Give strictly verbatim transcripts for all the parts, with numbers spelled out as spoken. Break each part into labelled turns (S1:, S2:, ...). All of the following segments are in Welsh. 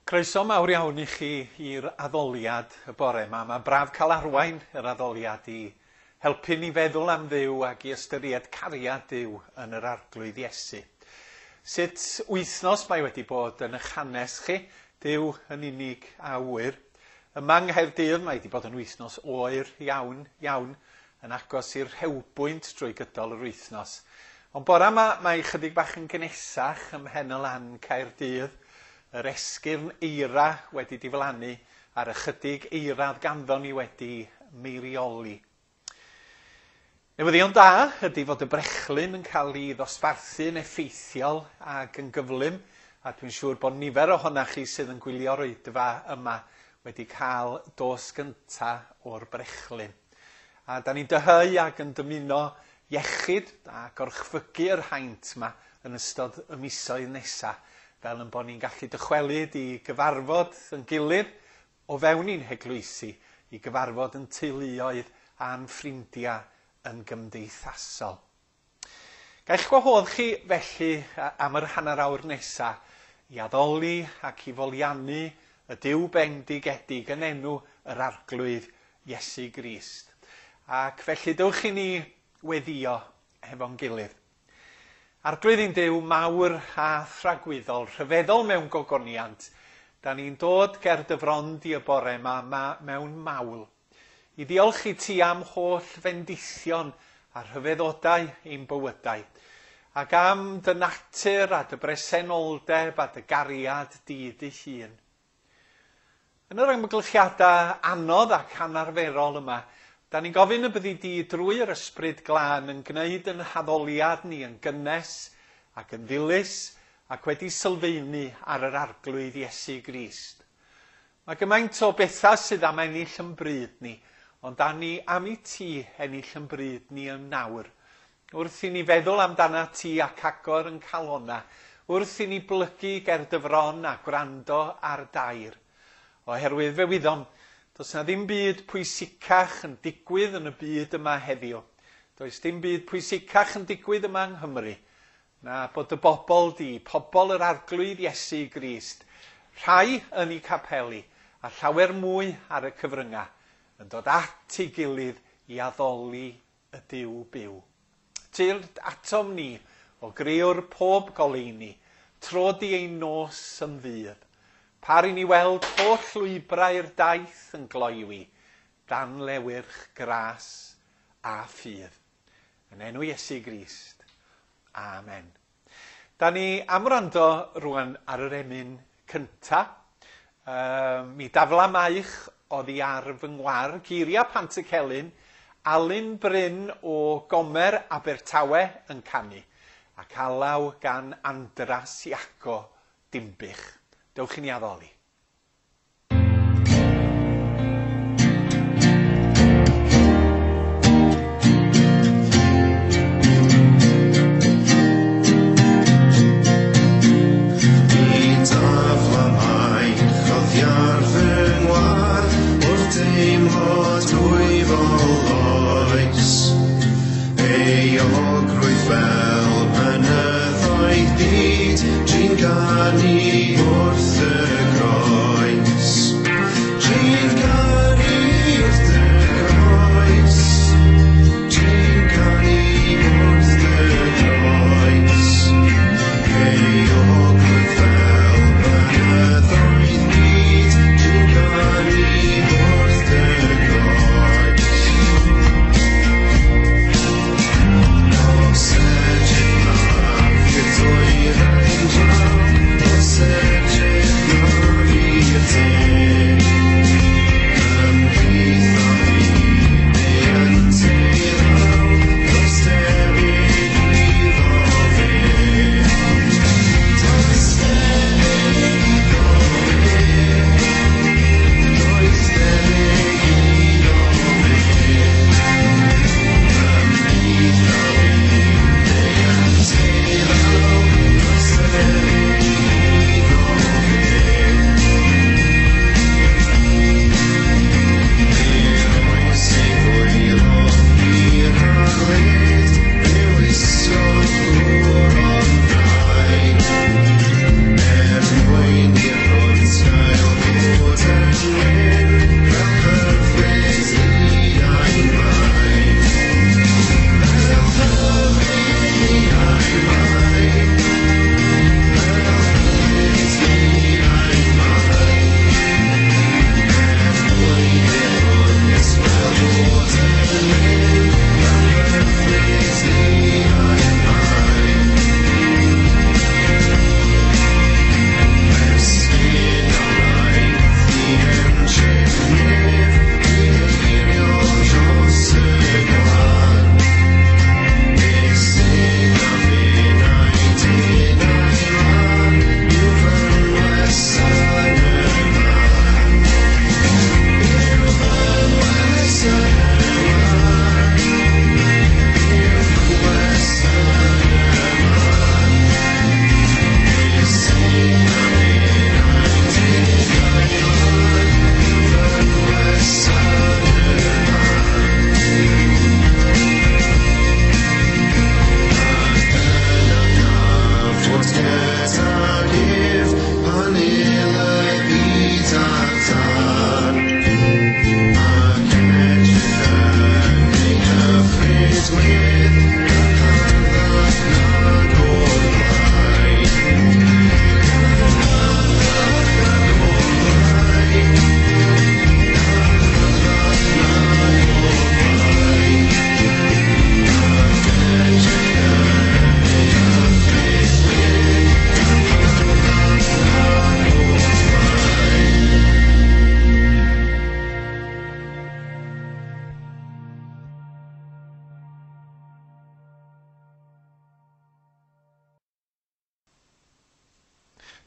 S1: Croeso mawr iawn i chi i'r addoliad y bore yma. Mae braf cael arwain yr addoliad i helpu ni feddwl am Dduw ac i ystyried cariad Duw yn yr arglwydd Iesu. Sut wythnos mae wedi bod yn eich hanes chi, Duw yn unig a wyr. Yma yng Nghaerdydd mae wedi bod yn wythnos oer iawn, iawn, yn agos i'r rhewbwynt drwy gydol yr wythnos. Ond bore yma mae chydig bach yn gynesach ym mhen y lan Caerdydd. Yr esgyrn eira wedi diflannu ar ychydig eiradd ganddo ni wedi meirioli. Newyddion da ydy fod y brechlyn yn cael ei ddosbarthu'n effeithiol ac yn gyflym, a dwi'n siŵr bod nifer ohonach chi sydd yn gwylio'r oedfa yma wedi cael dos gynta o'r brechlyn. A da ni'n dyheu ac yn dymuno iechyd a gorchfygu'r haint yma yn ystod y misoedd nesaf, fel yn bod ni'n gallu dychwelyd i gyfarfod yn gilydd o fewn i'n heglwysi, i gyfarfod yn teuluoedd a'n ffrindiau yn gymdeithasol. Gael gwahodd chi felly am yr hanner awr nesaf i addoli ac i foliannu y Duw bendigedig yn enw yr arglwydd Iesu Grist. Ac felly dewch i ni weddio hefo'n gilydd. Arglwydd i'n Duw mawr a thragwyddol, rhyfeddol mewn gogoniant, da ni'n dod ger dy frond i y bore yma ma, mewn mawl, i ddiolch i ti am holl fendithion a rhyfeddodau ein bywydau, ac am dy natur a dy bresenoldeb a dy gariad di dy hun. Yn yr ymgylchiadau anodd ac anarferol yma, da ni'n gofyn y byddi di drwy'r ysbryd glân yn gwneud yn haddoliad ni yn gynnes ac yn ddilys ac wedi sylfaenu ar yr arglwydd Iesu Grist. Mae gymaint o bethau sydd am ennill yn bryd ni, ond da ni am i ti ennill yn bryd ni yn nawr. Wrth i ni feddwl amdana ti ac agor yn calonna, wrth i ni blygu ger dyfron a gwrando ar dair. Oherwydd fe wyddom, does na ddim byd pwysicach yn digwydd yn y byd yma heddiw. Does dim byd pwysicach yn digwydd yma yng Nghymru, na bod y bobl di, pobl yr arglwydd Iesu Grist, rhai yn ei capeli a llawer mwy ar y cyfrynga, yn dod at ei gilydd i addoli y Duw byw. Tyr atom ni o greo'r pob goleuni, trodi ei nos yn ddydd. Par i ni weld holl lwybrau'r daith yn gloiwi, dan lewyrch gras a ffydd. Yn enw Iesu Grist. Amen. Da ni am wrando rwan ar yr emyn cynta. Uh, mi dafla maich oddi ar fy ngwar, Giria Pantycelyn, Alun Bryn o Gomer Abertawe yn canu, ac alaw gan Andras Iaco Dimbych. Dewch i ni addoli.
S2: Wrth y gro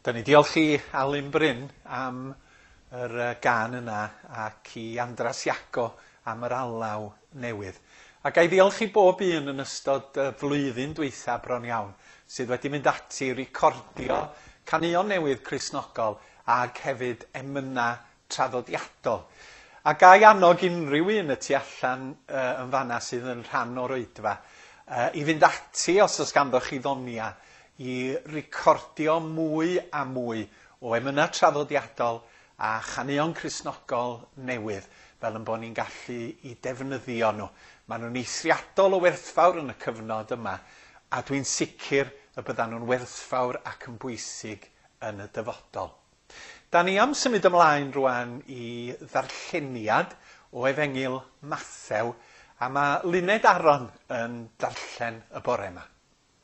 S1: Da ni diolch i Alun Bryn am yr uh, gan yna ac i Andras Iago am yr alaw newydd. Ac a'i ddiolch i bob un yn ystod y flwyddyn dwytha bron iawn sydd wedi mynd ati i recordio caneuon newydd Cristnogol ac hefyd emyna traddodiadol. Ac a'i annog unrhyw un y tu allan uh, yn fanna sydd yn rhan o'r oedfa uh, i fynd ati os oes ganddoch chi ddonia i recordio mwy a mwy o emyna traddodiadol a chaneuon Cristnogol newydd fel yn bod ni'n gallu i defnyddio nhw. Maen nhw'n eithriadol o werthfawr yn y cyfnod yma a dwi'n sicr y byddan nhw'n werthfawr ac yn bwysig yn y dyfodol. Da ni am symud ymlaen rwan i ddarlleniad o Efengil Mathew a mae Luned Aron yn darllen y bore yma.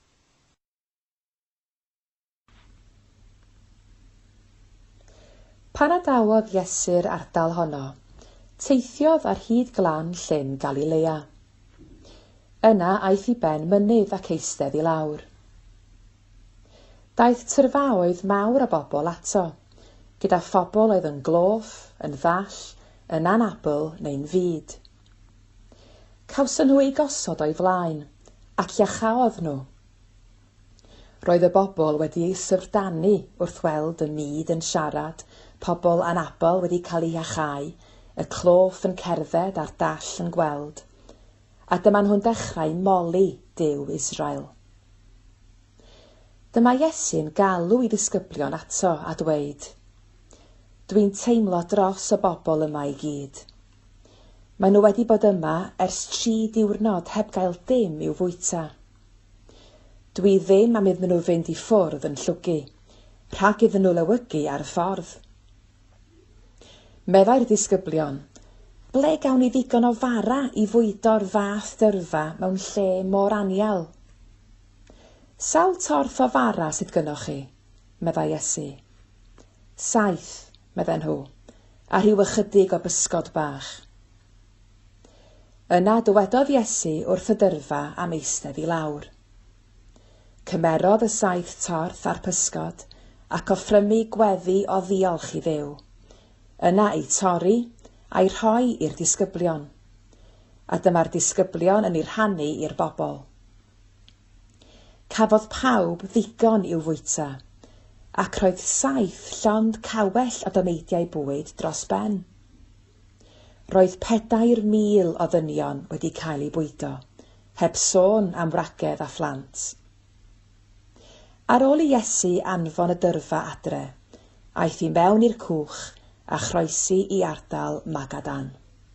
S2: Pan adawodd Iesu'r ardal honno, teithiodd ar hyd glan llyn Galilea. Yna aeth i ben mynydd ac eistedd i lawr. Daeth tyrfaoedd mawr o bobl ato, gyda phobl oedd yn gloff, yn ddall, yn anabl neu'n fyd. Cawson nhw ei gosod o'i flaen, ac iachawdd nhw. Roedd y bobl wedi ei syfrdanu wrth weld y myd yn siarad, pobl anabl wedi cael eu iachau, y cloff yn cerdded a'r dall yn gweld, a dyma nhw'n dechrau moli Duw Israel. Dyma Iesu'n galw i ddisgyblion ato a dweud, dwi'n teimlo dros y bobl yma i gyd. Maen nhw wedi bod yma ers tri diwrnod heb gael dim i'w fwyta. Dwi ddim am iddyn nhw fynd i ffwrdd yn llwgu, rhag iddyn nhw lewygu ar y ffordd. Meddai'r disgyblion, ble gawn ni ddigon o fara i fwydo'r fath dyrfa mewn lle mor anial? Sawl torth o fara sydd gynnoch chi, meddai Iesu. Saith, meddai nhw, a rhyw ychydig o bysgod bach. Yna dywedodd Iesu wrth y dyrfa am eistedd i lawr. Cymerodd y saith torth a'r pysgod ac offrymu gweddi o ddiolch i Dduw. Yna ei torri a'i rhoi i'r disgyblion, a dyma'r disgyblion yn ei rhannu i'r bobl. Cafodd pawb ddigon i'w fwyta, ac roedd saith llond cawell o dameidiau bwyd dros ben. Roedd pedair mil o ddynion wedi cael eu bwydo, heb sôn am wragedd a phlant. Ar ôl i Iesu anfon y dyrfa adre, aeth i mewn i'r cwch a chroesi i ardal Magadan.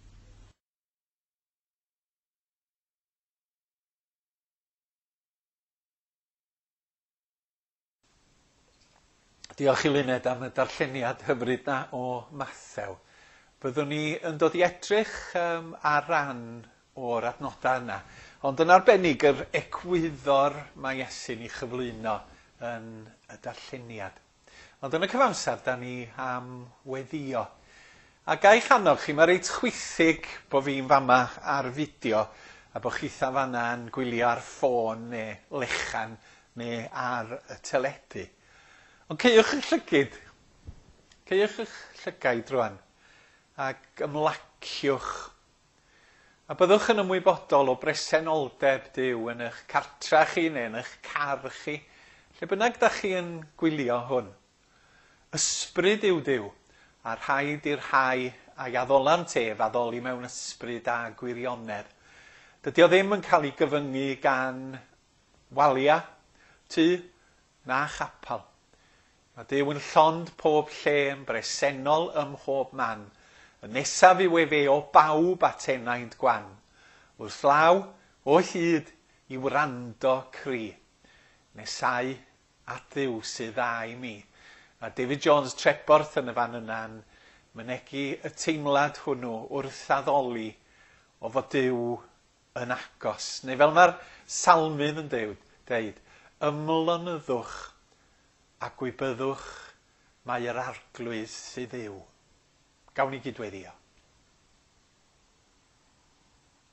S1: Diolch i Luned am y darlleniad hyfryd na o Mathew. Byddwn ni yn dod i edrych um, ar ran o'r adnodau yna, ond yn arbennig yr egwyddor mae Iesu'n ei chyflwyno yn y darlleniad. Ond yn y cyfamser, da ni am weddio. A gai chanol chi, mae reit chwythig bod fi'n fama ar fideo a bod chitha fanna yn gwylio ar ffôn neu lechan neu ar y teledu. Ond ceiwch eich llygyd, ceiwch eich llygaid rwan ac ymlaciwch. A byddwch yn ymwybodol o bresenoldeb Duw yn eich cartra chi neu yn eich car chi, lle bynnag da chi yn gwylio hwn. Ysbryd yw Duw, a rhaid i'r rhai a'i addolan tef addoli mewn ysbryd a gwirionedd. Dydy o ddim yn cael ei gyfyngu gan walia, tŷ na chapal. Mae Duw yn llond pob lle yn bresennol ym mhob man, yn nesaf i wefe o bawb at enaid gwan, wrth law o hyd i wrando cri, nesau at Dduw sydd dda i mi. A David Jones Treborth yn y fan yna'n mynegu y teimlad hwnnw wrth addoli o fod Duw yn agos. Neu fel mae'r salmydd yn deud, ymlonyddwch a gwybyddwch mae yr arglwydd sydd Dduw. Gawn ni gydweddio.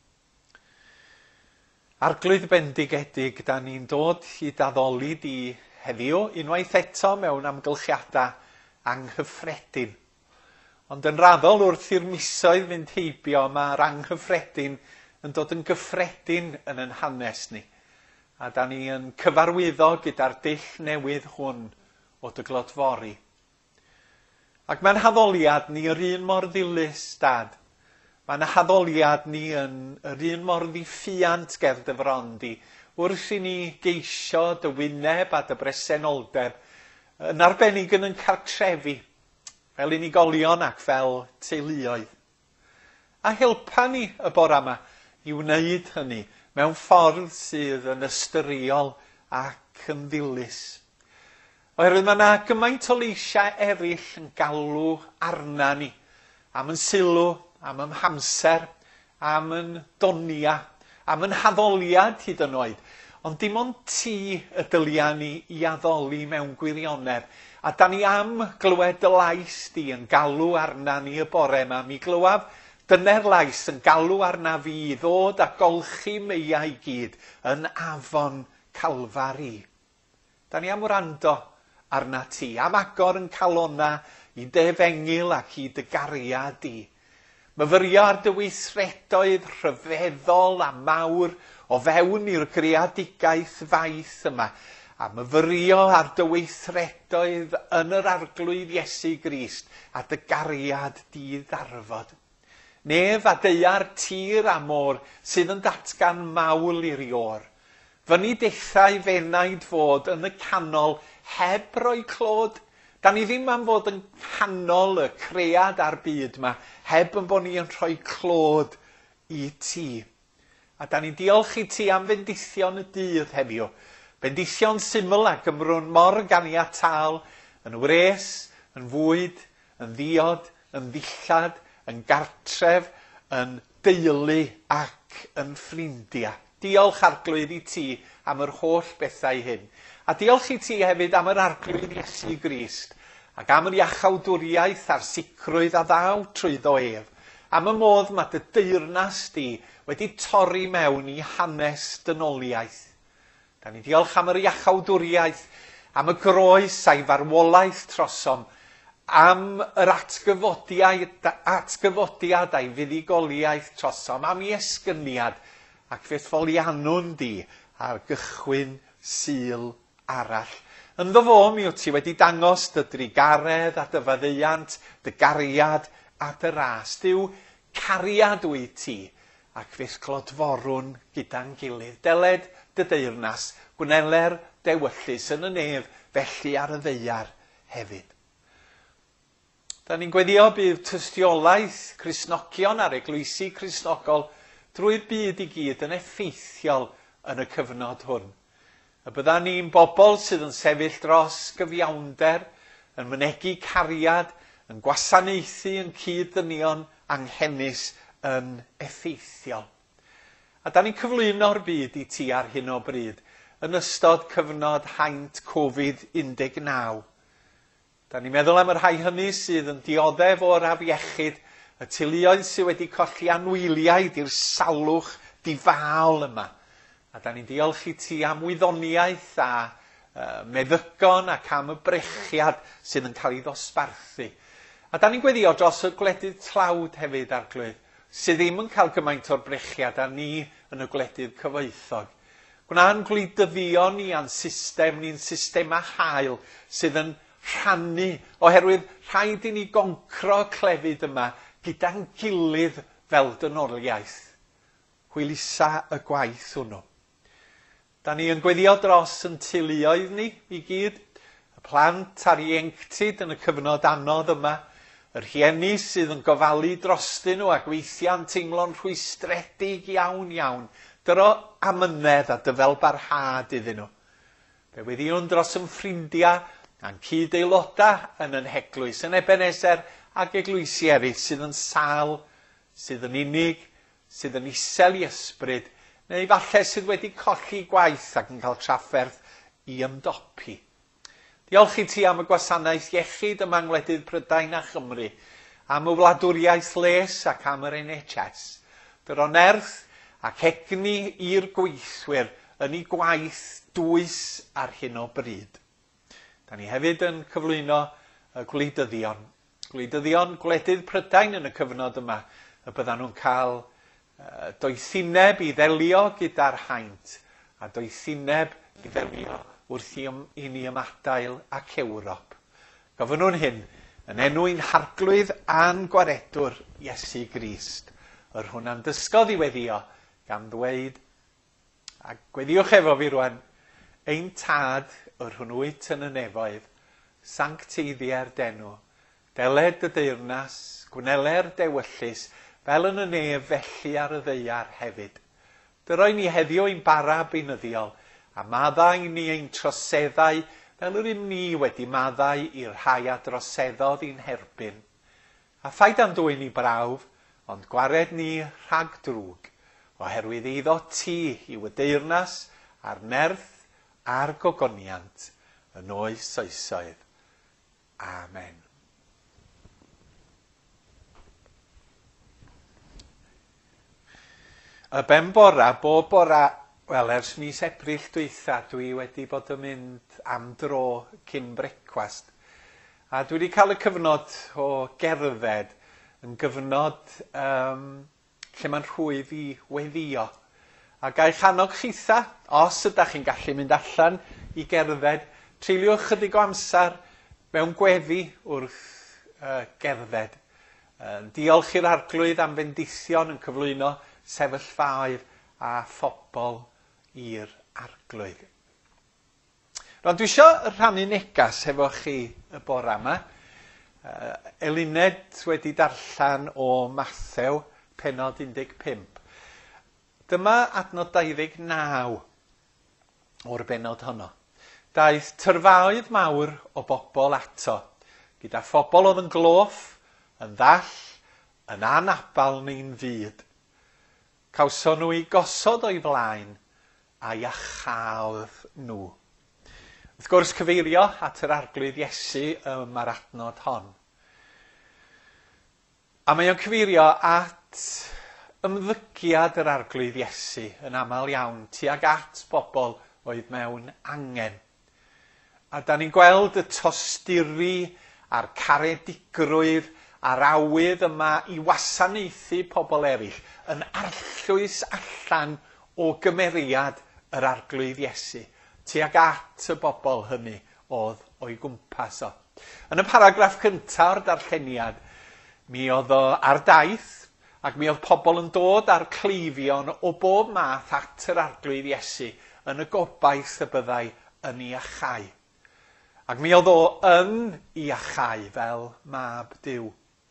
S1: Arglwydd bendigedig, da ni'n dod i daddoli di heddiw, unwaith eto mewn amgylchiadau anghyffredin. Ond yn raddol wrth i'r misoedd fynd heibio, mae'r anghyffredin yn dod yn gyffredin yn yn hanes ni. A da ni yn cyfarwyddo gyda'r dull newydd hwn o dy glodfori. Ac mae'n haddoliad ni yr un mor ddilys, Dad. Mae'n haddoliad ni yn yr un mor ddiffiant ger dy frondi, wrth i ni geisio dy wyneb a dy bresenoldeb, yn arbennig yn yn cartrefi, fel unigolion ac fel teuluoedd. A helpa ni y bore yma i wneud hynny mewn ffordd sydd yn ystyriol ac yn ddilys. Oherwydd mae yna gymaint o leisiau eraill yn galw arna ni, am yn sylw, am yn hamser, am yn donia, am yn haddoliad hyd yn oed. Ond dim ond ti y dylia ni i addoli mewn gwirionedd. A da ni am glywed y lais di yn galw arna ni y bore yma. Mi glywaf dyna'r lais yn galw arna fi i ddod a golchi meia i gyd yn afon Calfari. Da ni am wrando arna ti, am agor yn calonna i defengil ac i dy gariad di. Myfyrio ar dy weithredoedd rhyfeddol a mawr o fewn i'r greadigaeth faith yma, a myfyrio ar dy weithredoedd yn yr arglwydd Iesu Grist a dy gariad di ddarfod. Nef a deiar tir a môr sydd yn datgan mawl i'r ior. Fyny dethau fenaid fod yn y canol heb roi clod. Da ni ddim am fod yn canol y cread a'r byd yma, heb yn bod ni yn rhoi clod i ti. A da ni'n diolch i ti am bendithion y dydd heddiw. Bendithion syml ac ymrwn mor ganiataol, yn wres, yn fwyd, yn ddiod, yn ddillad, yn gartref, yn deulu ac yn ffrindiau. Diolch arglwydd i ti am yr holl bethau hyn. A diolch i ti hefyd am yr arglwydd Iesu Grist, ac am yr iachawdwriaeth a'r sicrwydd a ddaw trwyddo ef, am y modd mae dy deyrnas di wedi torri mewn i hanes dynoliaeth. Da ni diolch am yr iachawdwriaeth, am y groes a'i farwolaeth trosom, am yr atgyfodiad, atgyfodiad a'i fuddugoliaeth trosom, am ei esgyniad ac fetholianwn di ar gychwyn Sul arall. Ynddo fo mi wyt ti wedi dangos dy drigaredd a dy faddeuant, dy gariad a dy ras. Dyw cariad wyt ti ac fydd clodforwn gyda'n gilydd. Deled dy deyrnas, gwneler dewyllus yn y nef, felly ar y ddeiar hefyd. Da ni'n gweddio bydd tystiolaeth Cristnogion a'r eglwysi Cristnogol drwy'r byd i gyd yn effeithiol yn y cyfnod hwn. Y bydda ni'n bobl sydd yn sefyll dros gyfiawnder, yn mynegu cariad, yn gwasanaethu yn cyd-ddynion anghennus yn effeithiol. A da ni'n cyflwyno'r byd i ti ar hyn o bryd yn ystod cyfnod haint Covid un deg naw. Da ni'n meddwl am yr rhai hynny sydd yn dioddef o'r afiechyd, y teuluoedd sydd wedi colli anwyliaid i'r salwch difaol yma. A da ni'n diolch i ti am wyddoniaeth a uh, meddygon ac am y brechiad sydd yn cael ei ddosbarthu. A da ni'n gweddio dros y gwledydd tlawd hefyd arglwydd, sydd ddim yn cael gymaint o'r brechiad a ni yn y gwledydd cyfoethog. Gwna'n gwleidyddion ni a'n system ni'n systema hael sydd yn rhannu, oherwydd rhaid i ni goncro clefyd yma gyda'n gilydd fel dynoliaeth. Hwylusa y gwaith hwnnw. Da ni yn gweddio dros yn teuluoedd ni i gyd, y plant a'r ieuenctid yn y cyfnod anodd yma, yr rhieni sydd yn gofalu drostyn nhw ac weithiau'n teimlo'n rhwystredig iawn iawn, dyro amynedd a dyfel barhad iddyn nhw. Fe weddiwn dros yn ffrindiau a'n cyd-aelodau yn yn heglwys, yn Ebenezer ac eglwysi eraill sydd yn sal, sydd yn unig, sydd yn isel i ysbryd, neu falle sydd wedi colli gwaith ac yn cael trafferth i ymdopi. Diolch i ti am y gwasanaeth iechyd yma yng ngwledydd Prydain a Chymru, am y wladwriaeth les ac am yr N H S. Dyro nerth ac egni i'r gweithwyr yn ei gwaith dwys ar hyn o bryd. Da ni hefyd yn cyflwyno y gwleidyddion. Gwleidyddion gwledydd Prydain yn y cyfnod yma, y byddan nhw'n cael uh, doethineb i ddelio gyda'r haint, a doethineb i ddelio wrth i, i ni ymadael ac Ewrop. Gofyn nhw'n hyn, yn enw ein harglwydd a'n gwaredwr Iesu Grist. Yr hwnna'n dysgodd i weddio gan ddweud, a gweddiwch efo fi rwan, ein tad yr hwnnwyt yn y nefoedd, sancteiddiau'r denw, deled y deyrnas, gwneler dewyllus, fel yn y nef felly ar y ddeiar hefyd. Dyroi ni heddiw ein bara beunyddiol, a maddau ni ein troseddau, fel yr ym ni wedi maddau i'r rhai a droseddodd i'n herbyn. A phaid am dwy'n ni brawf, ond gwared ni rhag drwg, oherwydd iddo ti yw y deyrnas a'r nerth a'r gogoniant yn oes oesoedd. Amen. Y ben bora, bob bora, wel, ers mis Ebrill dwytha, dwi wedi bod yn mynd am dro cyn brecwast. A dwi wedi cael y cyfnod o gerdded yn gyfnod um, lle mae'n rhwydd i weddio. A gael chanog chitha, os ydych chi'n gallu mynd allan i gerdded, treiliwch chydig o amser mewn gweddi wrth uh, gerdded. Uh, diolch i'r arglwydd am fendithion yn cyflwyno sefyllfaoedd a phobl i'r arglwydd. Rwan, dwi eisiau rhannu negas efo chi y bora yma. Uh, Eluned wedi darllen o Mathew, pennod un deg pump. Dyma adnod dau ddeg naw o'r bennod honno. Daeth tyrfaoedd mawr o bobl ato, gyda phobl oedd yn gloff, yn ddall, yn anabal neu'n fyd. Cawson nhw i gosod o'i flaen a iachawdd nhw. Wrth gwrs cyfeirio at yr arglwydd Iesu ym yr adnod hon. A mae o'n cyfeirio at ymddygiad yr arglwydd Iesu yn aml iawn tuag at bobl oedd mewn angen. A da ni'n gweld y tosturi a'r caredigrwydd a'r awydd yma i wasanaethu pobl eraill yn arllwys allan o gymeriad yr arglwydd Iesu tuag at y bobl hynny oedd o'i gwmpas o. Yn y paragraff cyntaf o'r darlleniad, mi oedd o ar daith ac mi oedd pobl yn dod ar cleifion o bob math at yr arglwydd Iesu yn y gobaith y byddai yn ei achau. Ac mi oedd o yn ei achau fel mab Duw.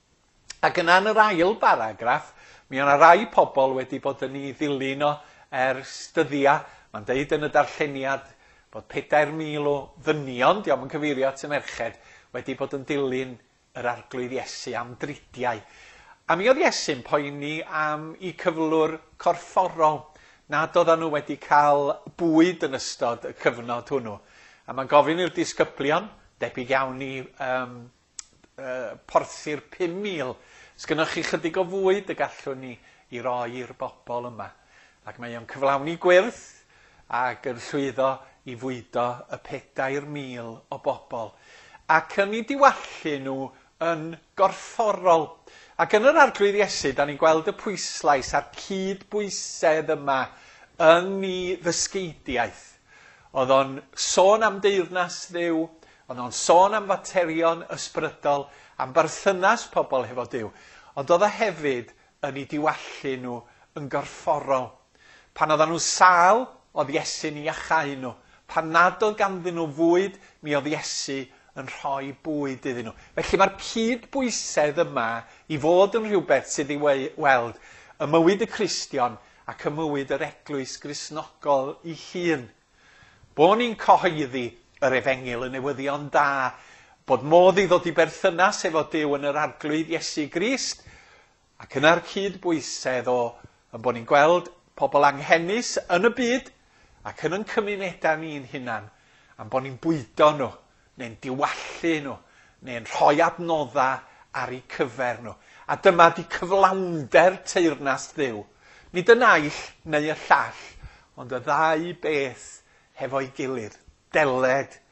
S1: Ac yna yn yr ail baragraff, mi o'na rai pobl wedi bod yn ei ddilyn o ers dyddia. Mae'n deud yn y darlleniad bod pedair mil o ddynion, diolch yn cyfeirio at y merched, wedi bod yn dilyn yr arglwydd Iesu am dridiau. A mi oedd Iesu'n poeni am ei cyflwr corfforol, nad oedden nhw wedi cael bwyd yn ystod y cyfnod hwnnw. A mae'n gofyn i'r disgyblion, debyg iawn i um, uh, porthu'r pum mil. Sgynnoch chi chydig o fwyd y gallwn ni i roi i'r bobl yma. Ac mae o'n cyflawni gwyrth ac yn llwyddo i fwydo y pedair mil o bobl. Ac yn ei diwallu nhw yn gorfforol. Ac yn yr arglwydd Iesu, da ni'n gweld y pwyslais a'r cydbwysedd yma yn ei ddysgeidiaeth. Oedd o'n sôn am deyrnas Dduw, oedd o'n sôn am faterion ysbrydol, am berthynas pobl hefo Duw, ond oedd o hefyd yn ei diwallu nhw yn gorfforol. Pan oedden nhw sal, oedd Iesu'n ei achau nhw. Pan nad oedd ganddyn nhw fwyd, mi oedd Iesu yn rhoi bwyd iddyn nhw. Felly mae'r cydbwysedd yma i fod yn rhywbeth sydd i weld y mywyd y Cristion ac y mywyd yr eglwys Gristnogol ei hun. Bo ni'n cyhoeddi yr efengil yn newyddion da, bod modd i ddod i berthynas efo Duw yn yr arglwydd Iesu Grist, ac yna'r cydbwysedd o yn bod ni'n gweld pobl anghennus yn y byd ac yn yn cymunedau ni'n hunan, am bod ni'n bwydo nhw, neu'n diwallu nhw, neu'n rhoi adnoddau ar eu cyfer nhw. A dyma di cyflawnder teyrnas Dduw. Nid y naill neu y llall, ond y ddau beth hefo'i gilydd, deled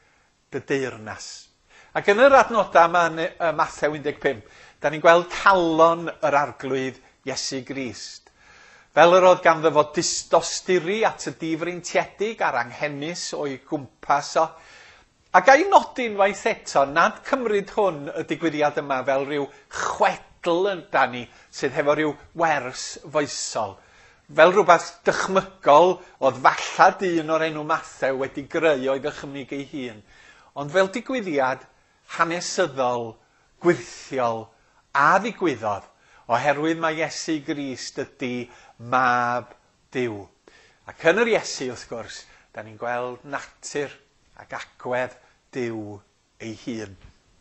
S1: dy deyrnas. Ac yn yr adnodau yma yn y Mathew un deg pump, da ni'n gweld calon yr arglwydd Iesu Grist. Fel yr oedd ganddo fod dystosturi at y difreintiedig a'r anghennus o'i gwmpas o. A gai nodi'n waith eto, nad cymryd hwn y digwyddiad yma fel rhyw chwedl yn dani sydd hefo rhyw wers foesol. Fel rhywbeth dychmygol oedd falla dyn o'r enw Mathew wedi greu o'i ddychymyg ei hun. Ond fel digwyddiad hanesyddol, gwirthiol a ddigwyddodd, oherwydd mae Iesu Grist ydy mab Duw. Ac yn yr Iesu, wrth gwrs, da ni'n gweld natur ac agwedd Duw ei hun.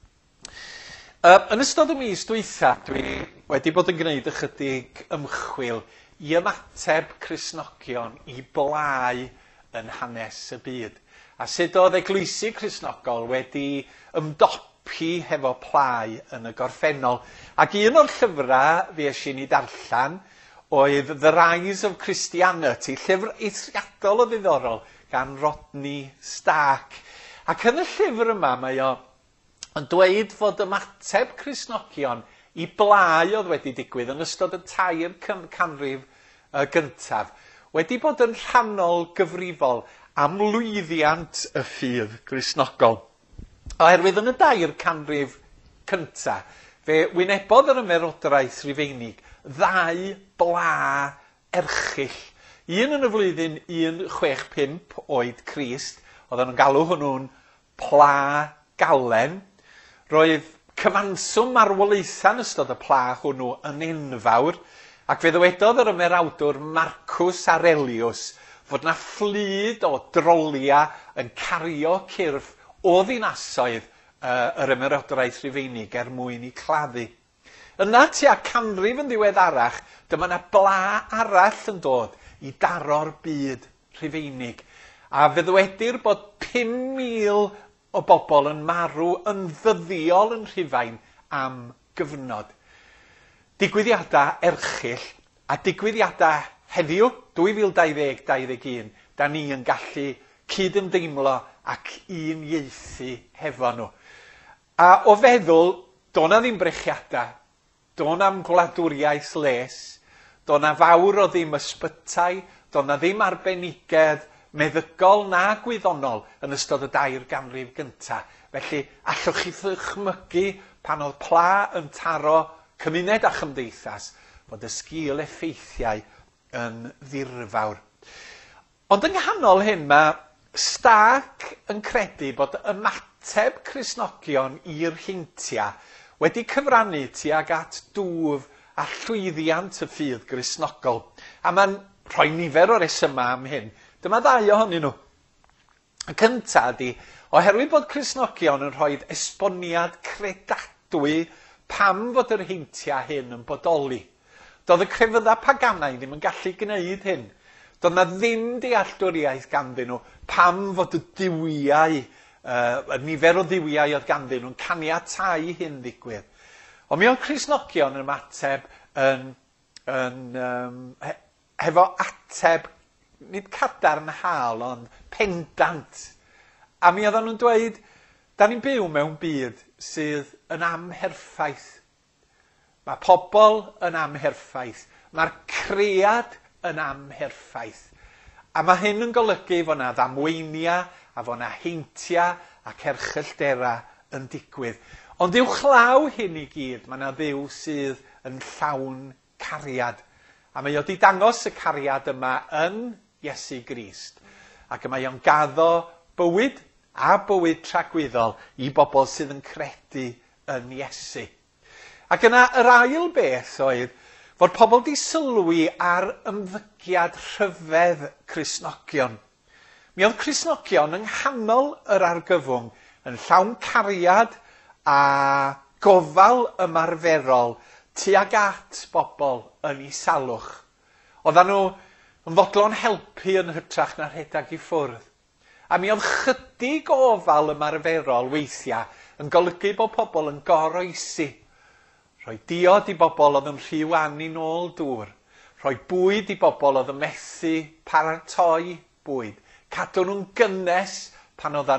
S1: Uh, yn ystod y mis dwytha, dwi wedi bod yn gwneud ychydig ymchwil i ymateb Cristnogion i blai yn hanes y byd. A sut oedd Eglwysi Cristnogol wedi ymdopi hefo plai yn y gorffennol. Ac un o'r llyfrau fues i ni darllen oedd The Rise of Christianity, llyfr eithriadol o ddiddorol gan Rodney Stark. Ac yn y llyfr yma mae o yn dweud fod ymateb Cristnogion i blai oedd wedi digwydd yn ystod y tair canrif uh, gyntaf wedi bod yn rhannol gyfrifol am lwyddiant y ffydd Cristnogol. Oherwydd yn y dair canrif cyntaf, fe wynebodd yr ymerodraeth Rufeinig ddau bla erchyll. Un yn y flwyddyn un chwech pump oed Crist, oedden nhw'n galw hwnnw'n pla galen. Roedd cyfanswm marwolaetha yn ystod y pla hwnnw yn enfawr, ac fe ddywedodd yr ymerawdwr Marcus Aurelius fod na fflyd o drolia yn cario cyrff o ddinasoedd uh, yr ymerodraeth Rufeinig er mwyn i claddu. Yna tua canrif yn ddiweddarach, dyma na bla arall yn dod i daro'r byd Rufeinig. A fe ddwedir bod pum mil o bobl yn marw yn ddyddiol yn Rhufain am gyfnod. Digwyddiadau erchyll a digwyddiadau heddiw, dwy fil dau ddeg dau ddeg un, da ni yn gallu cydymdeimlo ac uniaethu hefo nhw. A o feddwl, do na ddim brechiadau, do na'm gwladwriaeth les, do na fawr o ddim ysbytai, do na ddim arbenigedd meddygol na gwyddonol yn ystod y dair ganrif gyntaf. Felly, allwch chi ddychmygu pan oedd pla yn taro cymuned a chymdeithas fod y sgil effeithiau yn ddirfawr. Ond yng nghanol hyn, mae Stark yn credu bod ymateb Cristnogion i'r heintia wedi cyfrannu tuag at dwf a llwyddiant y ffydd Cristnogol. A mae'n rhoi nifer o resymau am hyn. Dyma ddau ohonyn nhw. Y cyntaf ydy, oherwydd bod Cristnogion yn rhoi esboniad credadwy pam fod yr heintia hyn yn bodoli. Doedd y crefyddau paganau ddim yn gallu gwneud hyn. Doedd na ddim dealltwriaeth ganddyn nhw pam fod y diwiau, uh, y nifer o diwiau oedd ganddyn nhw'n caniatáu hyn ddigwydd. Ond mi oedd Cristnogion yn ymateb yn, yn, um, he, hefo ateb nid cadarnhaol, ond pendant. A mi oedden nhw'n dweud, da ni'n byw mewn byd sydd yn amherffaith. Mae pobl yn amherffaith. Mae'r cread yn amherffaith. A mae hyn yn golygu fod na ddamweinia, a fod na heintia ac erchylltera yn digwydd. Ond uwchlaw hyn i gyd, mae na Dduw sydd yn llawn cariad. A mae o wedi dangos y cariad yma yn Iesu Grist. Ac mae o'n gaddo bywyd a bywyd tragwyddol i bobl sydd yn credu yn Iesu. Ac yna yr ail beth oedd fod pobl di sylwi ar ymddygiad rhyfedd Cristnogion. Mi oedd Cristnogion yng nghanol yr argyfwng yn llawn cariad a gofal ymarferol tuag at bobl yn ei salwch. Oedden nhw yn fodlon helpu yn hytrach na rhedag i ffwrdd. A mi oedd chydig o ofal ymarferol weithiau yn golygu bod pobl yn goroesi. Rhoi diod i bobl oedd yn rhyw anni nôl dŵr. Rhoi bwyd i bobl oedd yn methu paratoi bwyd. Cadw nhw'n gynnes pan oedden nhw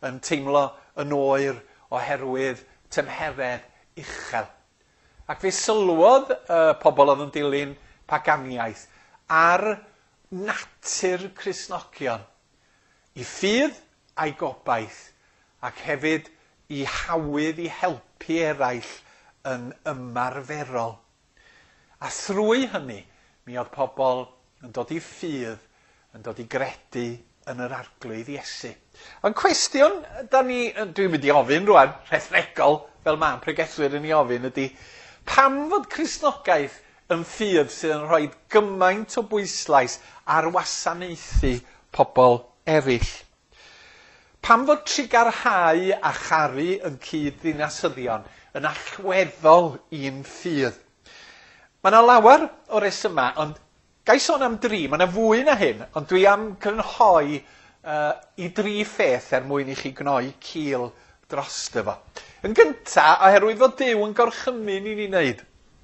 S1: yn teimlo yn oer oherwydd tymheredd uchel. Ac fe sylwodd uh, pobl oedd yn dilyn Paganiaeth ar natur Cristnogion, i ffydd a'i gobaith, ac hefyd i hawydd i helpu eraill yn ymarferol. A thrwy hynny, mi oedd pobl yn dod i ffydd, yn dod i gredu yn yr arglwydd Iesu. Ond cwestiwn, da ni, dwi'n mynd i ofyn rwan, rhethregol, fel ma'n pregethwyr yn ei ofyn, ydy, pam fod Cristnogaeth yn ffydd sydd yn rhoi gymaint o bwyslais ar wasanaethu pobl eraill? Pam fod trigarhau a charu yn cyd-ddinasyddion yn allweddol un ffydd? Mae yna lawer o resyma, ond gai sôn am dri, mae yna fwy na hyn, ond dwi am grynhoi uh, i dri pheth er mwyn i chi gnoi cil drosto fo. Yn gyntaf, oherwydd fod Duw yn gorchymyn i ni wneud.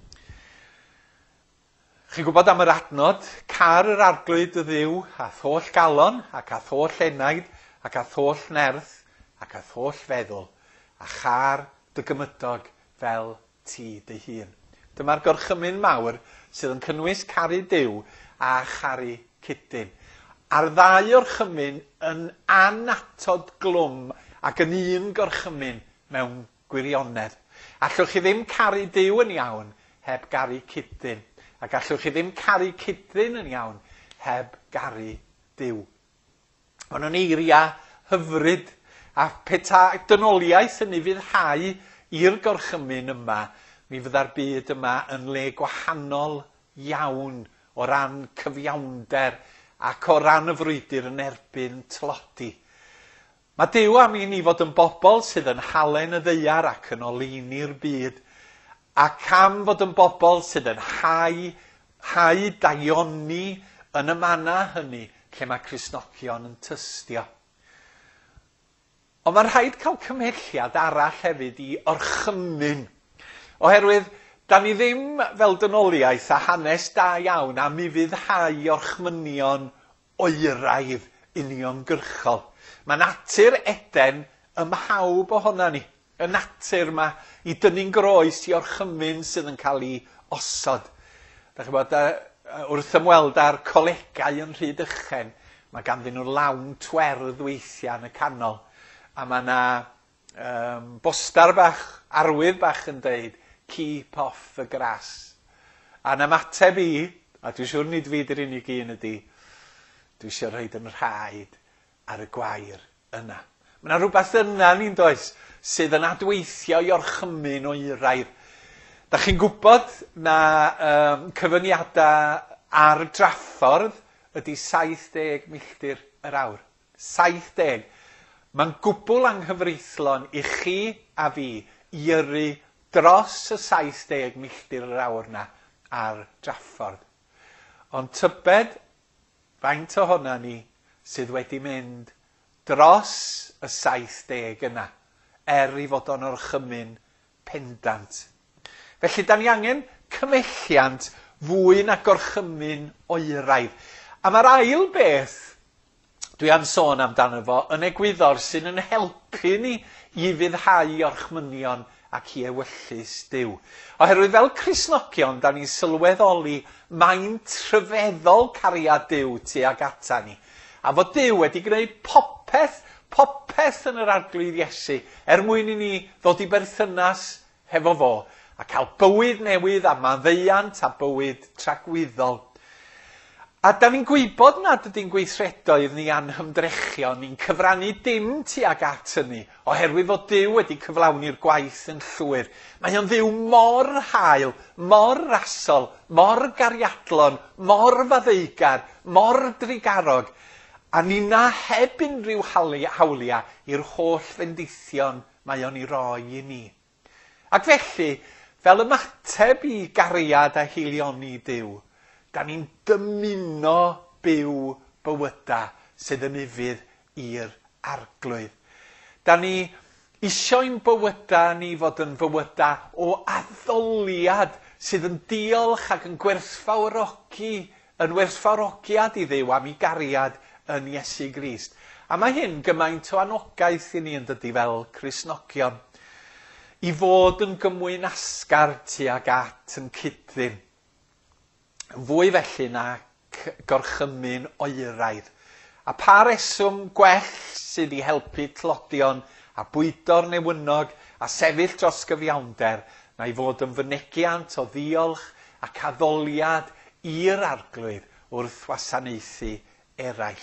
S1: Chi'n gwybod am yr adnod, car yr arglwydd y Dduw, a tholl galon, ac a tholl enaid, ac a tholl nerth, ac a tholl feddwl, a char dy gymydog fel ti dy hun. Dyma'r gorchymyn mawr sydd yn cynnwys caru Duw a charu cydyn. A'r ddau orchymyn yn anatod glwm ac yn un gorchymyn mewn gwirionedd. Allwch chi ddim caru Duw yn iawn heb garu cydyn. Ac allwch chi ddim caru cydyn yn iawn heb garu Duw. Mae nhw'n eiriau hyfryd, a peta dynoliaeth yn ei fyddhau i'r gorchymyn yma, mi fydda'r byd yma yn le gwahanol iawn o ran cyfiawnder ac o ran y frwydr yn erbyn tlodi. Mae Duw am i ni fod yn bobl sydd yn halen y ddeiar ac yn oleini'r byd, ac am fod yn bobl sydd yn hau, hau daioni yn y manna hynny lle mae Cristnogion yn tystio. Ond mae'n rhaid cael cymhelliad arall hefyd i orchymyn, oherwydd da ni ddim fel dynoliaeth a hanes da iawn am i fyddhau orchmynion oeraidd uniongyrchol. Mae natur Eden ym mhawb ohona ni. Y natur yma i dynnu'n groes i orchymyn sydd yn cael ei osod. Da chi bod, wrth ymweld â'r colegau yn Rhydychen, mae ganddyn nhw lawn twerdd weithiau yn y canol. A mae yna um, bostar bach, arwydd bach yn deud, keep off the grass. A'n ymateb i, a dwi'n siŵr nid fi dy'r unig un ydy, dwi eisiau rhoid yn rhaid ar y gwair yna. Mae yna rhywbeth yna ni'n does, sydd yn adweithio i orchymyn o uraidd. Da chi'n gwybod na um, cyfyniadau ar draffordd ydy saith deg milltir yr awr. saith deg. Mae'n gwbl anghyfreithlon i chi a fi i yrru dros y saith deg milltir yr awr na ar draffordd. Ond tybed faint ohona ni sydd wedi mynd dros y saith deg yna, er i fod o'n orchymyn pendant. Felly, da ni angen cymelliant fwy na gorchymyn oeraidd. A mae'r ail beth dwi am sôn amdano fo yn egwyddor sy'n yn helpu ni i fyddhau orchmynion ac i ewyllus Duw. Oherwydd fel Cristnogion, da ni'n sylweddoli maint rhyfeddol cariad Duw tuag ata ni. A fod Duw wedi gwneud popeth, popeth yn yr arglwydd Iesu, er mwyn i ni ddod i berthynas hefo fo, a cael bywyd newydd a maddeuant a bywyd tragwyddol. A da ni'n gwybod nad ydy'n gweithredoedd ni anhymdrechion, ni'n cyfrannu dim tuag at hynny, oherwydd fod Duw wedi cyflawni'r gwaith yn llwyr. Mae o'n Dduw mor hael, mor rasol, mor gariadlon, mor faddeugar, mor drigarog, a ni na heb unrhyw hawlia i'r holl fendithion mae o'n i roi i ni. Ac felly, fel ymateb i gariad a hilioni Duw, da ni'n dymuno byw bywyda sydd yn ufudd i'r arglwydd. Da ni isio'n bywyda ni fod yn bywyda o addoliad sydd yn diolch ac yn gwerthfawrogi, yn werthfawrogiad i Dduw am ei gariad yn Iesu Grist. A mae hyn gymaint o anogaeth i ni yn dydi fel Cristnogion, i fod yn gymwynasgar tuag at yn cydyn. Fwy felly na gorchymyn oeraidd. A pa reswm gwell sydd i helpu tlodion a bwydo'r newynog a sefyll dros gyfiawnder na i fod yn fynegiant o ddiolch ac addoliad i'r arglwydd wrth wasanaethu eraill.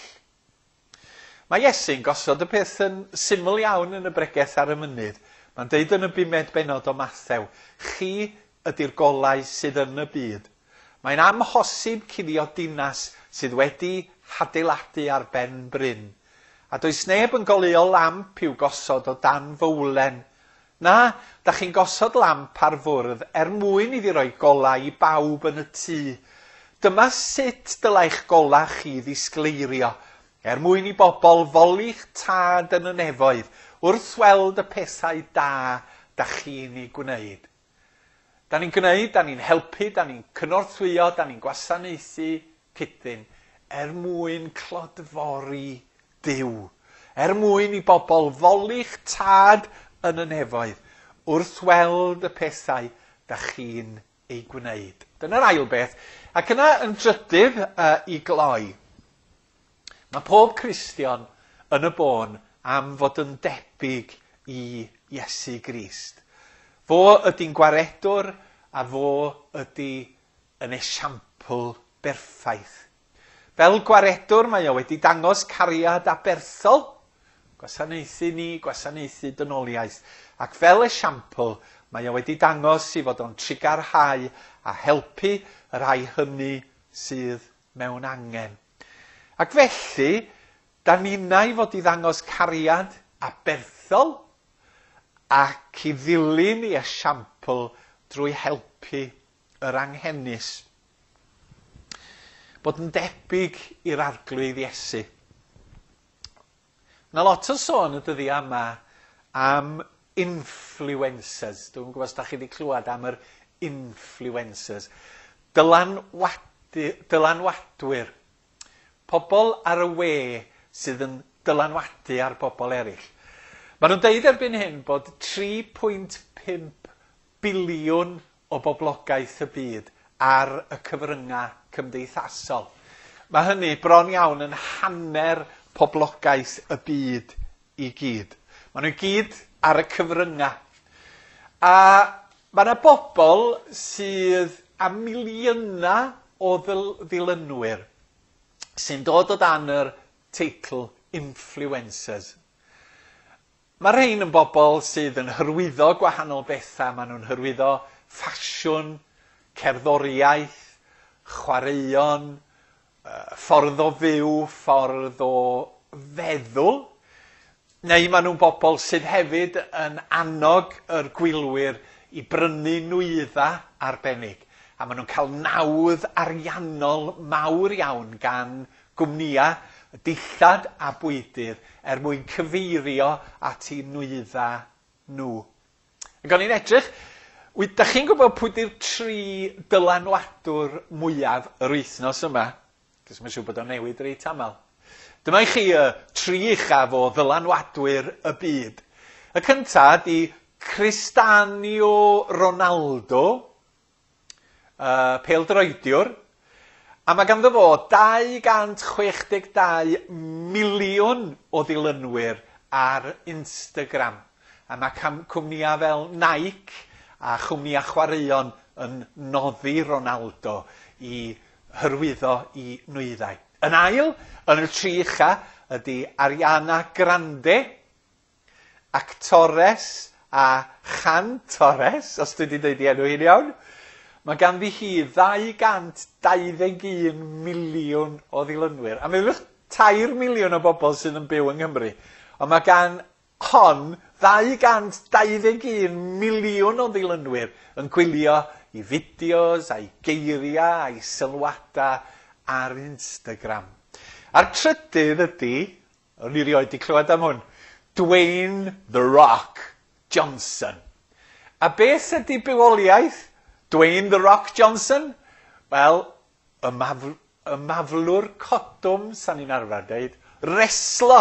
S1: Mae Iesu'n gosod y peth yn syml iawn yn y bregeth ar y mynydd. Mae'n deud yn y bumed bennod o Mathew, chi ydy'r golau sydd yn y byd. Mae'n amhosib cuddio dinas sydd wedi adeiladu ar ben bryn. A does neb yn goleuo lamp i'w gosod o dan fowlen. Na, da chi'n gosod lamp ar fwrdd er mwyn iddi roi golau i bawb yn y tŷ. Dyma sut dylai'ch gola chi ddisgleirio, er mwyn i bobl foli'ch tad yn y nefoedd, wrth weld y pethau da da chi'n ei gwneud. Da ni'n gwneud, da ni'n helpu, da ni'n cynorthwyo, da ni'n gwasanaethu cydyn, er mwyn clodfori Duw, er mwyn i bobl foli'ch tad yn y nefoedd, wrth weld y pethau da chi'n ei gwneud. Dyna'r ail beth. Ac yna yn drydydd uh, i gloi, mae pob Cristion yn y bôn am fod yn debyg i Iesu Grist. Fo ydy'n gwaredwr a fo ydy yn esiampl berffaith. Fel gwaredwr mae o wedi dangos cariad aberthol, gwasanaethu ni, gwasanaethu dynoliaeth, ac fel esiampl mae o wedi dangos i fod o'n trigarhau a helpu y rhai hynny sydd mewn angen. Ac felly, da ni'na i fod i ddangos cariad aberthol ac i ddilyn i esiampl drwy helpu yr anghennus. Bod yn debyg i'r arglwydd Iesu. Na lot o sôn y dyddi yma am influencers. Dwi'n gwybod os da chi wedi clywed am yr influencers. Dylanwadu, dylanwadwyr. Pobl ar y we sydd yn dylanwadu ar bobl eraill. Maen nhw'n deud erbyn hyn bod tri pwynt pump biliwn o boblogaeth y byd ar y cyfryngau cymdeithasol. Mae hynny bron iawn yn hanner poblogaeth y byd i gyd. Maen nhw gyd ar y cyfryngau. A mae yna bobl sydd a miliynau o ddilynwyr sy'n dod o dan yr teitl influencers. Mae rhain yn bobl sydd yn hyrwyddo gwahanol bethau. Maen nhw'n hyrwyddo ffasiwn, cerddoriaeth, chwaraeon, ffordd o fyw, ffordd o feddwl. Neu maen nhw'n bobl sydd hefyd yn annog yr gwylwyr i brynu nwyddau arbennig. A maen nhw'n cael nawdd ariannol mawr iawn gan gwmnïau dillad a bwydydd er mwyn cyfeirio at eu nwyddau nhw. Ac o'n i'n edrych, da chi'n gwybod pwy di'r tri dylanwadwr mwyaf yr wythnos yma? Cos mae'n siŵr bod o'n newid reit aml. Dyma i chi y tri uchaf o ddylanwadwyr y byd. Y cyntaf di Cristiano Ronaldo, uh, pêl-droediwr, a mae ganddo fo dau gant chwech deg dau miliwn o ddilynwyr ar Instagram. A mae cwmnïau fel Nike a chwmnïau chwaraeon yn noddi Ronaldo i hyrwyddo i nwyddau. Yn ail, yn y tri ucha, ydy Ariana Grande, actores a chantores, os dwi wedi dweud i enw hi'n iawn. Mae ganddi hi ddau gant dau ddeg un miliwn o ddilynwyr. A mae ddech tair miliwn o bobl sydd yn byw yng Nghymru. Ond mae gan hon ddau gant dau ddeg un miliwn o ddilynwyr yn gwylio i fideos, a'i geiriau, a'i sylwadau ar Instagram. A'r trydydd ydy, o'n i rioed i clywed am hwn, Dwayne The Rock Johnson. A beth ydy bywoliaeth Dwayne The Rock Johnson? Wel, y, mafl, y maflwr codwm, sa'n ni'n arfer dweud, reslo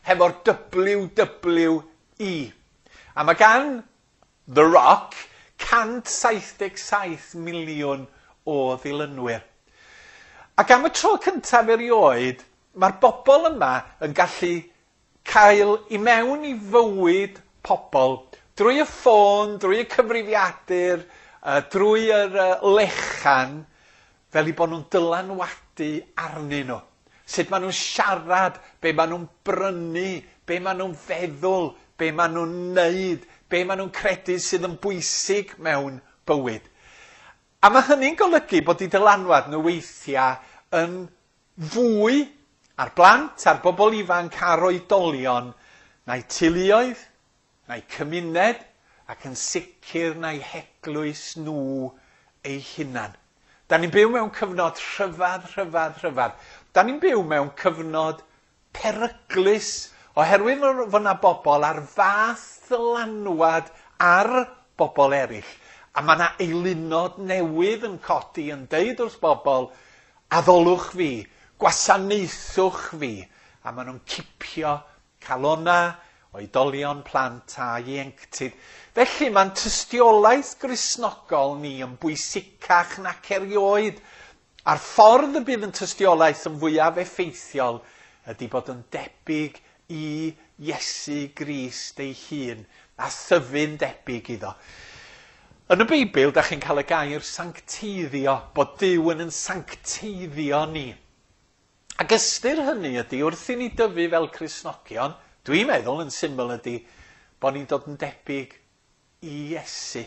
S1: hefo'r W W E. A mae gan The Rock cant saith deg saith miliwn o ddilynwyr. Ac am y tro cyntaf erioed, mae'r bobl yma yn gallu cael i mewn i fywyd pobl drwy y ffôn, drwy y cyfrifiadur, uh, drwy yr uh, lechan, fel i bod nhw'n dylanwadu arnyn nhw. Sut maen nhw'n siarad, be maen nhw'n brynu, be maen nhw'n feddwl, be maen nhw'n neud, be maen nhw'n credu sydd yn bwysig mewn bywyd. A mae hynny'n golygu bod i dylanwad nhw weithiau yn fwy ar blant, ar bobl ifanc, ar oedolion, neu teuluoedd, neu cymuned, ac yn sicr neu heglwys nhw eu hunan. Da ni'n byw mewn cyfnod rhyfedd, rhyfedd, rhyfedd. Da ni'n byw mewn cyfnod peryglus oherwydd fod yna bobl ar fath ddylanwad ar bobl eraill. A mae yna eilunod newydd yn codi yn deud wrth bobl, addolwch fi, gwasanaethwch fi. A maen nhw'n cipio calona, oedolion, plant a ieuenctid. Felly mae'n tystiolaeth Gristnogol ni yn bwysicach nac erioed. A'r ffordd y bydd yn tystiolaeth yn fwyaf effeithiol ydy bod yn debyg i Iesu Grist ei hun a thyfu'n debyg iddo. Yn y Beibl, da chi'n cael y gair sancteiddio, bod Duw yn yn sancteiddio ni. Ac ystyr hynny ydy, wrth i ni dyfu fel Cristnogion, dwi'n meddwl yn syml ydy, bod ni'n dod yn debyg i Iesu.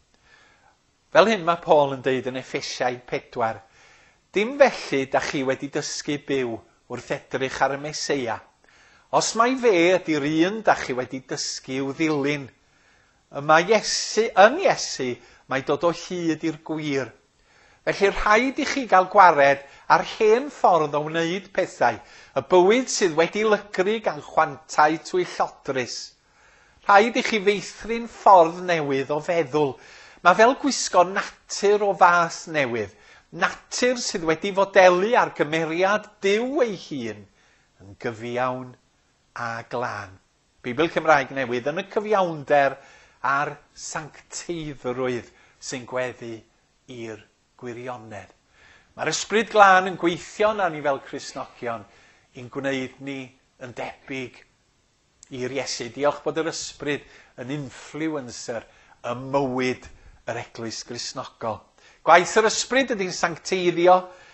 S1: Fel hyn mae Paul yn deud yn Effesiaid pedwar, dim felly da chi wedi dysgu byw wrth edrych ar y Meseia. Os mai fe ydy'r un da chi wedi dysgu i'w ddilyn, yma Iesu, yn Iesu mae dod o hyd i'r gwir. Felly rhaid i chi gael gwared ar hen ffordd o wneud pethau, y bywyd sydd wedi lygru gan chwantau twyllodrus. Rhaid i chi feithrin ffordd newydd o feddwl. Mae fel gwisgo natur o fath newydd, natur sydd wedi fodelu ar gymeriad Duw ei hun yn gyfiawn a glân. Bibl Cymraeg newydd yn y cyfiawnder a'r sancteiddrwydd sy'n gweddu i'r gwirionedd. Mae'r ysbryd glân yn gweithio na ni fel Cristnogion i'n gwneud ni yn debyg i'r Iesu. Diolch bod yr ysbryd yn influencer y mywyd yr Eglwys Gristnogol. Gwaith yr ysbryd ydy'n sancteiddio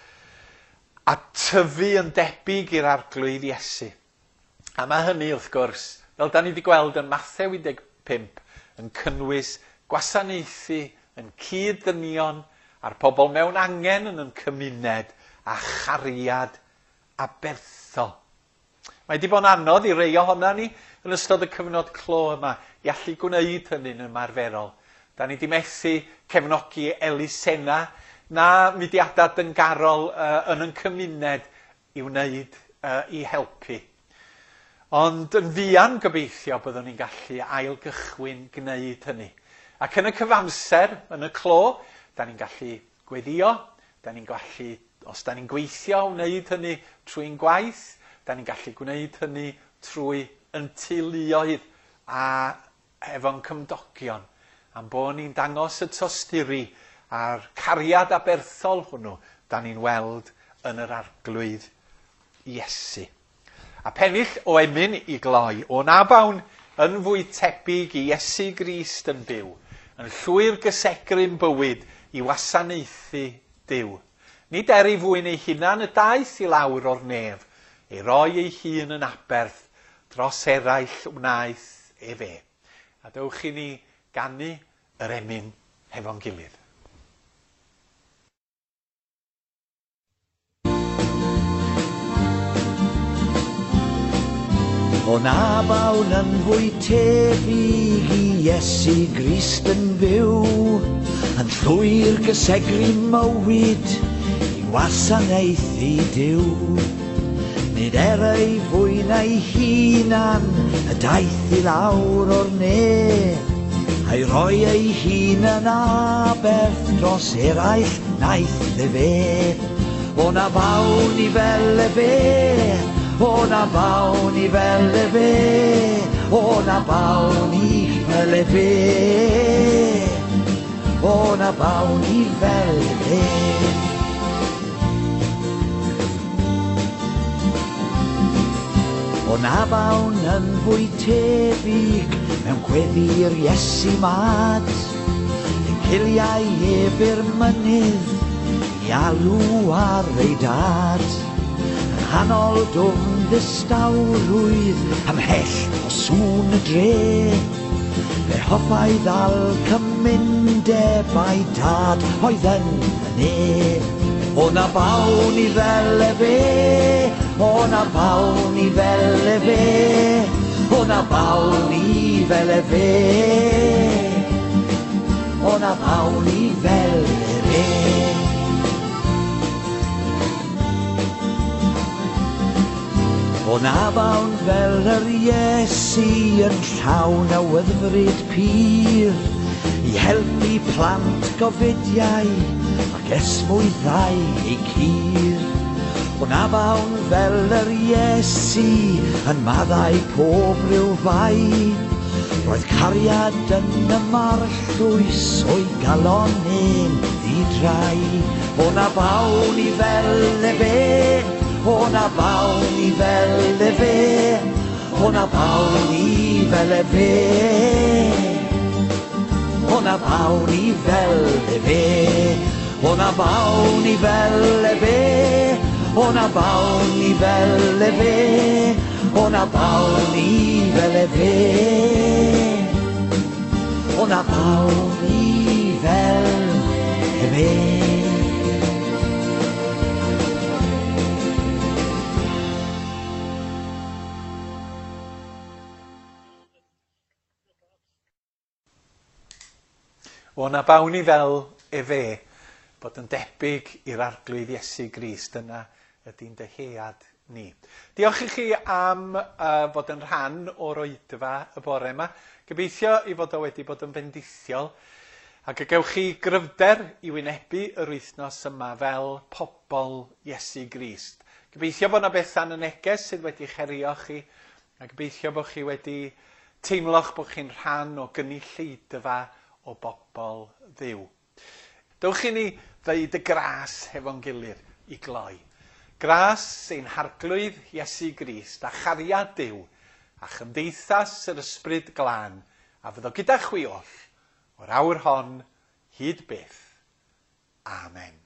S1: a tyfu yn debyg i'r arglwydd Iesu. A mae hynny wrth gwrs, fel da ni wedi gweld yn Mathew un deg pump, yn cynnwys gwasanaethu yn cyd-dynion a'r pobl mewn angen yn yn cymuned a chariad a bertho. Mae wedi bod yn anodd i rei ohona ni yn ystod y cyfnod clo yma i allu gwneud hynny'n ymarferol. Da ni wedi methu cefnogi elusena na mudiadau dyngarol uh, yn yn cymuned i wneud, uh, i helpu. Ond yn fuan gobeithio byddwn ni'n gallu ailgychwyn gwneud hynny. Ac yn y cyfamser, yn y clo, da ni'n gallu gweddio, da ni'n gallu, os da ni'n gweithio wneud hynny trwy'n gwaith, da ni'n gallu gwneud hynny trwy yn teuluoedd a efo'n cymdogion. Am bod ni'n dangos y tosturi a'r cariad aberthol hwnnw da ni'n weld yn yr arglwydd Iesu. A pennill o emyn i gloi, o nabawn yn fwy tebyg i Iesu Grist yn byw, yn llwyr gysegryn bywyd i wasanaethu Duw. Nid eri fwy'n ei hunan y daeth i lawr o'r nef, ei roi ei hun yn aberth dros eraill wnaeth e fe. A dewch i ni ganu yr emyn hefo'n gilydd.
S3: O nabawn yn fwy tebyg i Iesu Grist yn byw, yn llwyr gysegri mywyd i wasanaethu Duw. Nid er ei fwy na'i hunan y daeth i lawr o'r ne, a'i roi ei hun yn aberth dros eraill naeth e fe. O nabawn i fel e fe, o na bawn i fel y fe, o na bawn i fel y fe, o na bawn i fel y fe. O na bawn yn fwy tebyg mewn gweddi'r Iesu mad, yn ciliau ebyr mynydd i alw ar ei dad. Yn hanol dwfn ddistawrwydd ymhell o sŵn y dre, fe hoffai ddal cymundeb a'i dad oedd yn myne. O na bawn i fel y fe, o na bawn i fel y fe, o na bawn i fel y fe, o na bawn i fel y fe. O na bawn fel yr Iesu yn llawn a wyddfryd pur, i helpu plant gofidiau ac esmwyddau eu cur. O na bawn fel yr Iesu yn maddau pob ryw fai, roedd cariad yn y marllwys o'i galon ein ddidrai. O na bawn i fel y fe, o na bawn i fel y fe, o na bawn i fel y fe, o na bawn i fel y fe, o na bawn i fel y fe, o na bawn i fel y fe, o na bawn i fel y fe, o na bawn i fel y fe.
S1: O na bawn i fel e fe, bod yn debyg i'r arglwydd Iesu Grist, yna ydy'n dyhead ni. Diolch i chi am uh, fod yn rhan o'r oedfa y bore yma. Gobeithio i fod o wedi bod yn bendithiol, ac y gewch chi gryfder i wynebu yr wythnos yma fel pobl Iesu Grist. Gobeithio bod yna bethan y neges sydd wedi cherio chi, a gobeithio bod chi wedi teimlo'ch bod chi'n rhan o gynulleidfa o bobl Dduw. Dewch i ni ddeud y gras hefo'n gilydd i gloi. Gras ein harglwydd Iesu Grist a chariad Duw a chymdeithas yr ysbryd glân a fyddo gyda chwi oll o'r awr hon hyd byth. Amen.